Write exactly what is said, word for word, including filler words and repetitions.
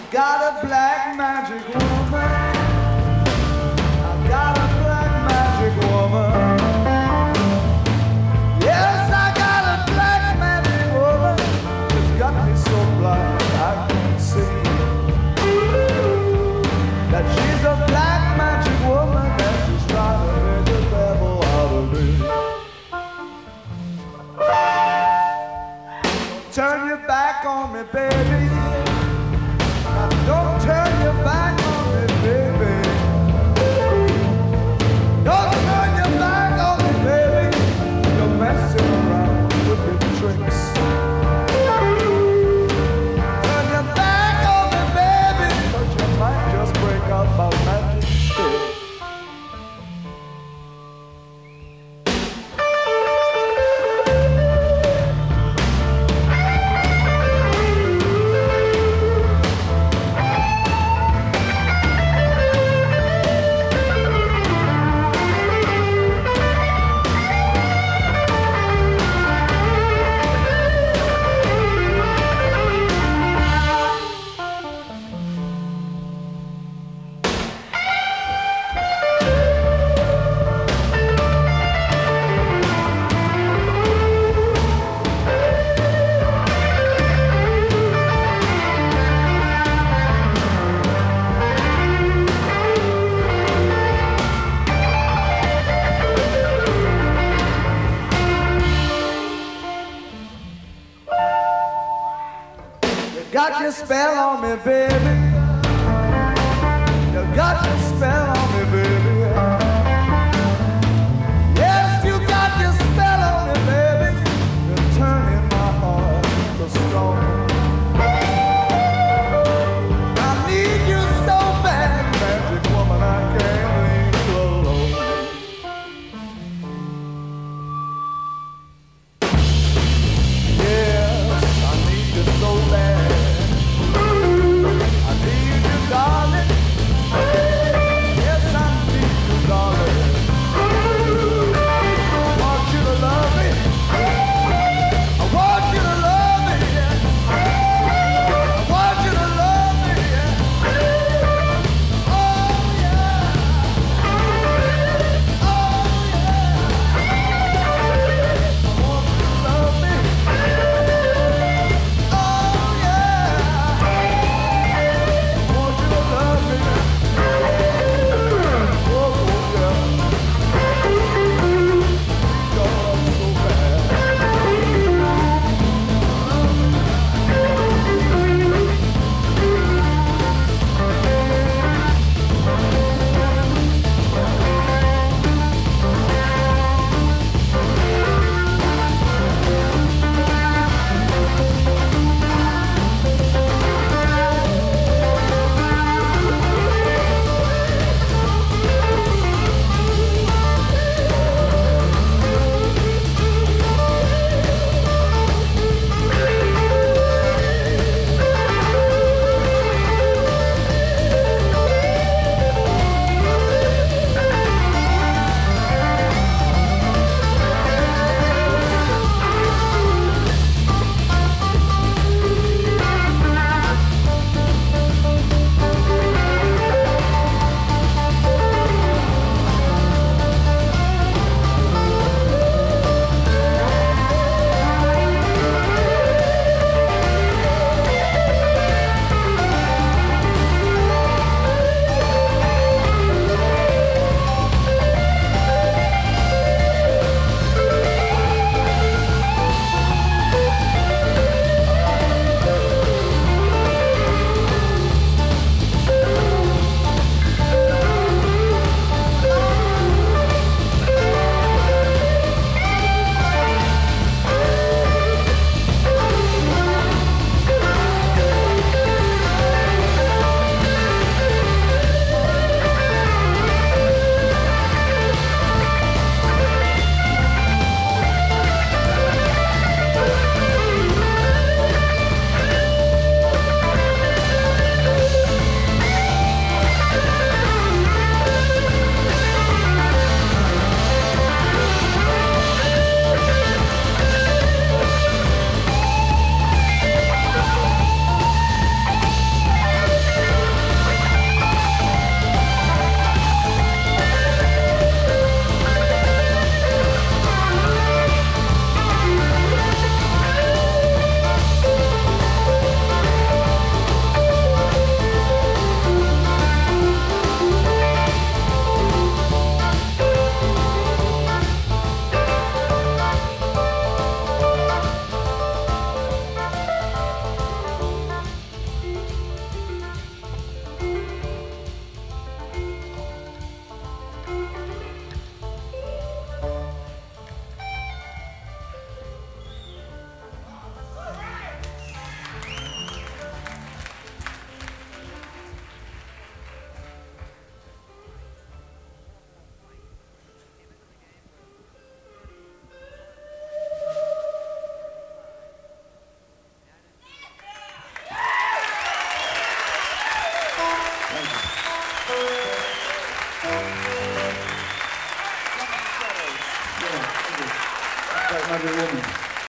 got a black magic woman. I got a black magic woman. Yes, I got a black magic woman. She's got me so blind I can't see that she's a black magic woman and she's trying to make the devil out of me. Turn your back on me, baby. Don't turn your back on me, baby. Don't turn your back on me, baby. You're messing around with your tricks. Turn your back on me, baby, 'cause you might just break up my magic stick. Got your spell on me, baby. You got your spell on me, baby. Yes, you got your spell on me, baby. You're turning my heart to stone. I need you so bad, magic woman, I can't leave you alone. Yes, I need you so bad. Darling, yes, I need you, darling. magic woman.